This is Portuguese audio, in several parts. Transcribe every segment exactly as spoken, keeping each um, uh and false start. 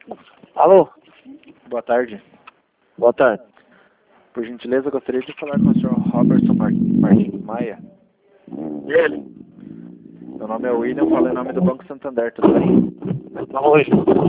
Alô? Boa tarde. Boa tarde. Por gentileza, eu gostaria de falar com o senhor Robertson Mar- Martins Maia. Ele? Meu nome é William, falo em nome do Banco Santander, tudo bem? Tá hoje.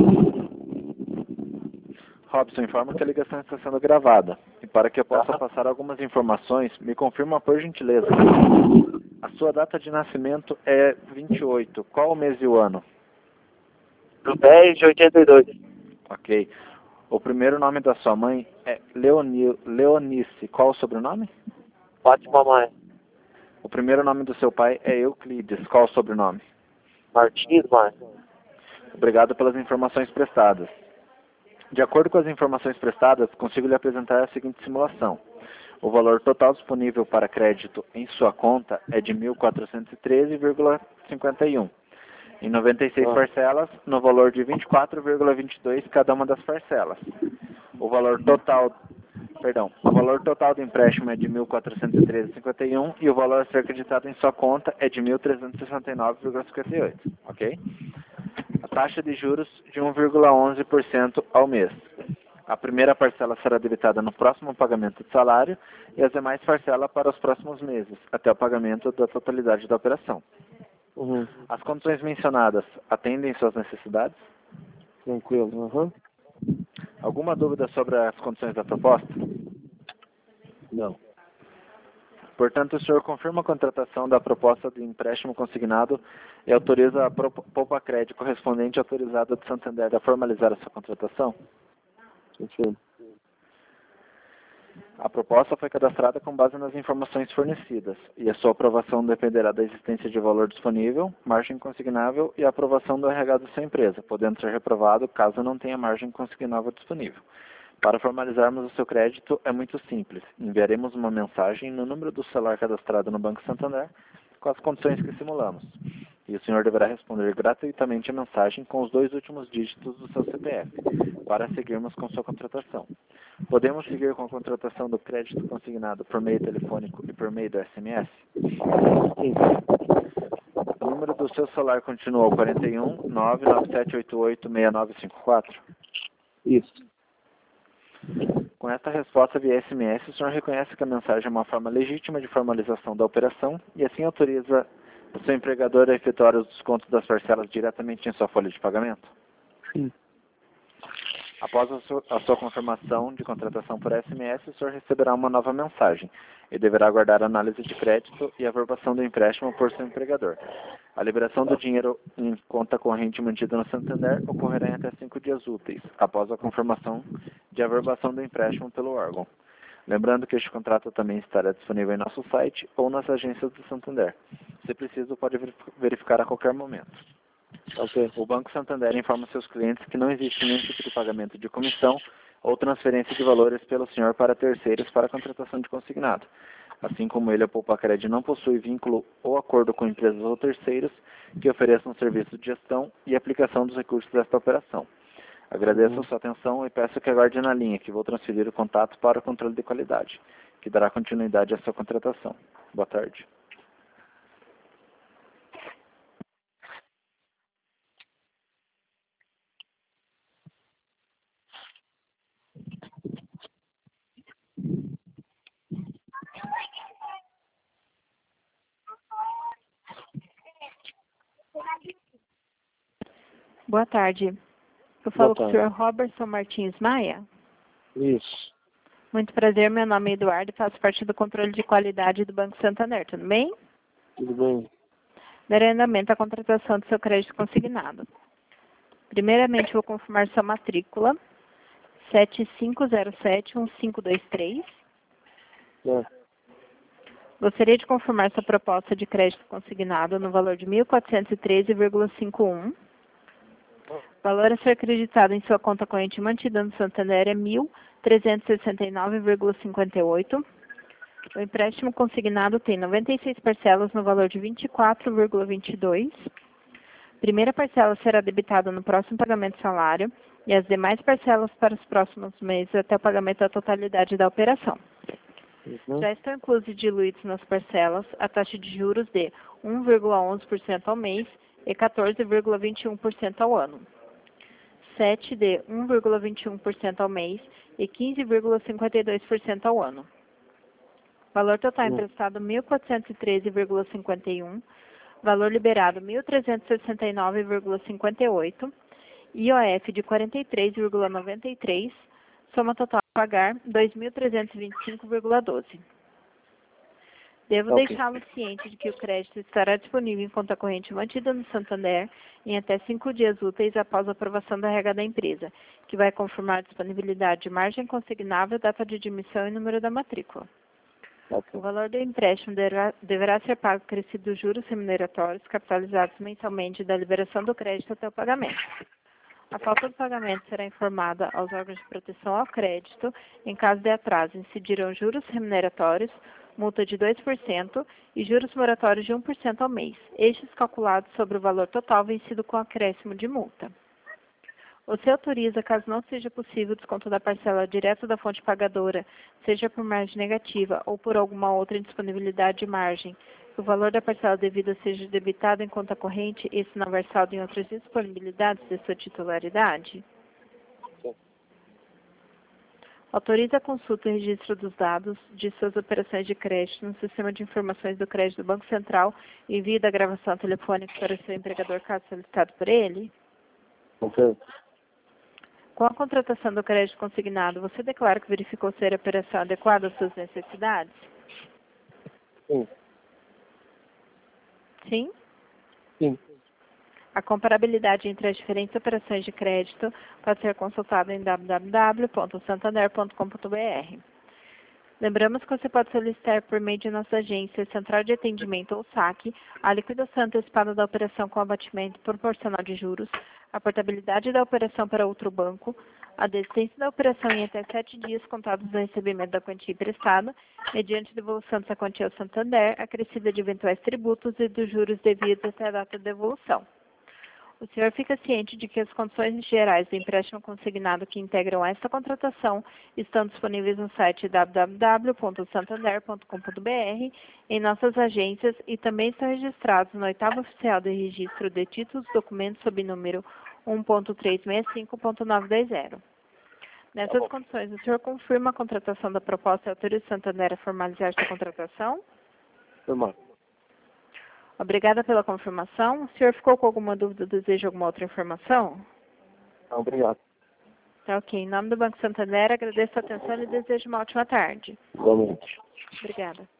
Robson, informa que a ligação está sendo gravada. E para que eu possa Tá. passar algumas informações, me confirma por gentileza. A sua data de nascimento é vinte e oito. Qual o mês e o ano? Do dez de oitenta e dois. Ok. O primeiro nome da sua mãe é Leoni, Leonice. Qual o sobrenome? Fátima Maia. O primeiro nome do seu pai é Euclides. Qual o sobrenome? Martins Maia. Obrigado pelas informações prestadas. De acordo com as informações prestadas, consigo lhe apresentar a seguinte simulação. O valor total disponível para crédito em sua conta é de mil quatrocentos e treze vírgula cinquenta e um. Em noventa e seis Ah. parcelas, no valor de vinte e quatro vírgula vinte e dois cada uma das parcelas. O valor total, perdão, o valor total do empréstimo é de mil quatrocentos e treze vírgula cinquenta e um e o valor a ser acreditado em sua conta é de mil trezentos e sessenta e nove vírgula cinquenta e oito, ok? A taxa de juros de um vírgula onze por cento ao mês. A primeira parcela será debitada no próximo pagamento de salário e as demais parcelas para os próximos meses, até o pagamento da totalidade da operação. Uhum. As condições mencionadas atendem suas necessidades? Tranquilo. Uhum. Alguma dúvida sobre as condições da proposta? Não. Portanto, o senhor confirma a contratação da proposta de empréstimo consignado e autoriza a Poupa Crédito correspondente autorizada de Santander a formalizar a sua contratação? Tranquilo. A proposta foi cadastrada com base nas informações fornecidas e a sua aprovação dependerá da existência de valor disponível, margem consignável e a aprovação do R H da sua empresa, podendo ser reprovado caso não tenha margem consignável disponível. Para formalizarmos o seu crédito é muito simples. Enviaremos uma mensagem no número do celular cadastrado no Banco Santander com as condições que simulamos. E o senhor deverá responder gratuitamente a mensagem com os dois últimos dígitos do seu C P F, para seguirmos com sua contratação. Podemos seguir com a contratação do crédito consignado por meio telefônico e por meio do S M S? Sim. O número do seu celular continua o quarenta e um, nove nove sete oito oito, seis nove cinco quatro? Isso. Com esta resposta via S M S, o senhor reconhece que a mensagem é uma forma legítima de formalização da operação e assim autoriza o seu empregador a efetuar os descontos das parcelas diretamente em sua folha de pagamento? Sim. Após a sua, a sua confirmação de contratação por S M S, o senhor receberá uma nova mensagem e deverá aguardar a análise de crédito e a averbação do empréstimo por seu empregador. A liberação do dinheiro em conta corrente mantida no Santander ocorrerá em até cinco dias úteis, após a confirmação de averbação do empréstimo pelo órgão. Lembrando que este contrato também estará disponível em nosso site ou nas agências do Santander. Se preciso, pode verificar a qualquer momento. Ok. O Banco Santander informa seus clientes que não existe nenhum tipo de pagamento de comissão ou transferência de valores pelo senhor para terceiros para a contratação de consignado. Assim como ele, a Poupa Crédito não possui vínculo ou acordo com empresas ou terceiros que ofereçam serviço de gestão e aplicação dos recursos desta operação. Agradeço Uhum. a sua atenção e peço que aguarde na linha, que vou transferir o contato para o controle de qualidade, que dará continuidade à sua contratação. Boa tarde. Boa tarde. Eu falo Boa com o tarde. senhor Robertson Martins Maia. Isso. Muito prazer, meu nome é Eduardo e faço parte do controle de qualidade do Banco Santander, tudo bem? Tudo bem? Darei andamento à contratação do seu crédito consignado. Primeiramente, vou confirmar sua matrícula, sete cinco zero sete um cinco dois três. É. Gostaria de confirmar sua proposta de crédito consignado no valor de mil quatrocentos e treze vírgula cinquenta e um. O valor a ser acreditado em sua conta corrente mantida no Santander é mil trezentos e sessenta e nove vírgula cinquenta e oito. O empréstimo consignado tem noventa e seis parcelas no valor de vinte e quatro vírgula vinte e dois. Primeira parcela será debitada no próximo pagamento de salário e as demais parcelas para os próximos meses até o pagamento da totalidade da operação. Uhum. Já estão inclusos e diluídos nas parcelas a taxa de juros de um vírgula onze por cento ao mês e quatorze vírgula vinte e um por cento ao ano. sete de um vírgula vinte e um por cento ao mês e quinze vírgula cinquenta e dois por cento ao ano. Valor total emprestado mil quatrocentos e treze vírgula cinquenta e um, valor liberado mil trezentos e sessenta e nove vírgula cinquenta e oito, I O F de quarenta e três vírgula noventa e três, soma total a pagar dois mil trezentos e vinte e cinco vírgula doze. Devo Ok. deixá-lo ciente de que o crédito estará disponível em conta corrente mantida no Santander em até cinco dias úteis após a aprovação da regra da empresa, que vai confirmar a disponibilidade de margem consignável, data de admissão e número da matrícula. Ok. O valor do empréstimo deverá, deverá ser pago acrescido dos juros remuneratórios capitalizados mensalmente da liberação do crédito até o pagamento. A falta do pagamento será informada aos órgãos de proteção ao crédito. Em caso de atraso, incidirão juros remuneratórios, multa de dois por cento e juros moratórios de um por cento ao mês, estes calculados sobre o valor total vencido com acréscimo de multa. Você autoriza, caso não seja possível o desconto da parcela direto da fonte pagadora, seja por margem negativa ou por alguma outra indisponibilidade de margem, que o valor da parcela devida seja debitado em conta corrente e se não versado em outras disponibilidades de sua titularidade? Sim. Autoriza a consulta e registro dos dados de suas operações de crédito no sistema de informações do crédito do Banco Central e envio da gravação telefônica para o seu empregador caso solicitado por ele? Ok. Com a contratação do crédito consignado, você declara que verificou ser a operação adequada às suas necessidades? Sim. Sim? Sim. A comparabilidade entre as diferentes operações de crédito pode ser consultada em w w w ponto santander ponto com ponto b r. Lembramos que você pode solicitar por meio de nossa agência, central de atendimento ou saque, a liquidação antecipada da operação com abatimento proporcional de juros, a portabilidade da operação para outro banco, a desistência da operação em até sete dias contados do recebimento da quantia emprestada, mediante devolução dessa quantia ao Santander, acrescida de eventuais tributos e dos juros devidos até a data de devolução. O senhor fica ciente de que as condições gerais do empréstimo consignado que integram esta contratação estão disponíveis no site w w w ponto santander ponto com ponto b r, em nossas agências e também estão registrados no oitavo oficial de registro de títulos documentos sob número um ponto trezentos e sessenta e cinco ponto novecentos e vinte. Nessas bom. condições, o senhor confirma a contratação da proposta e autoriza o Santander a formalizar esta contratação? Normal. Obrigada pela confirmação. O senhor ficou com alguma dúvida ou deseja alguma outra informação? Tá, obrigado. Tá ok. Em nome do Banco Santander, agradeço a atenção e desejo uma ótima tarde. Igualmente. Obrigada.